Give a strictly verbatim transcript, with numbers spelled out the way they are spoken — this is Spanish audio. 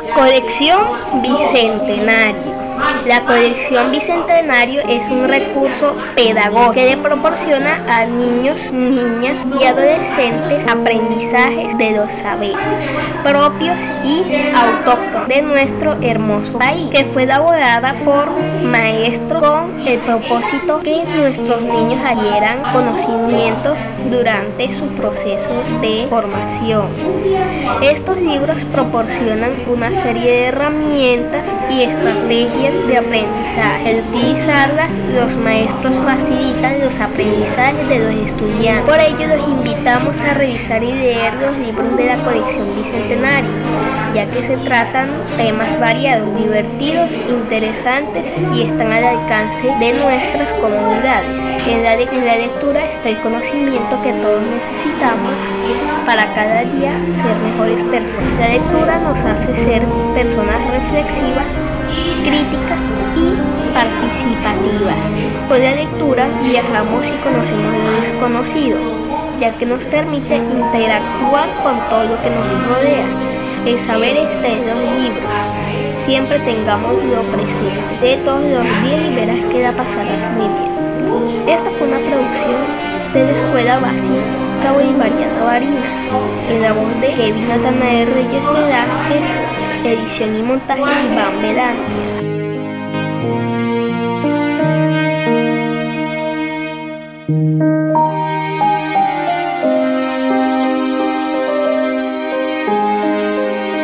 Colección Bicentenario. La colección Bicentenario es un recurso pedagógico que le proporciona a niños, niñas y adolescentes aprendizajes de los saberes propios y autóctonos de nuestro hermoso país, que fue elaborada por maestros con el propósito que nuestros niños adquieran conocimientos durante su proceso de formación. Estos libros proporcionan una serie de herramientas y estrategias de aprendizaje. Al utilizarlas, los maestros facilitan los aprendizajes de los estudiantes. Por ello, los invitamos a revisar y leer los libros de la colección Bicentenario, ya que se tratan temas variados, divertidos, interesantes y están al alcance de nuestras comunidades. En la, en la lectura está el conocimiento que todos necesitamos para cada día ser mejores personas. La lectura nos hace ser personas reflexivas, críticas y participativas. Con la lectura viajamos y conocemos lo desconocido, ya que nos permite interactuar con todo lo que nos rodea. El saber está en los libros. Siempre tengámoslo presente de todos los días y verás que la pasarás muy bien. Esta fue una producción de la Escuela Básica Bolivariana Barinas, en la voz de Kevin Natanael Reyes Velázquez, edición y montaje Iván Belandia.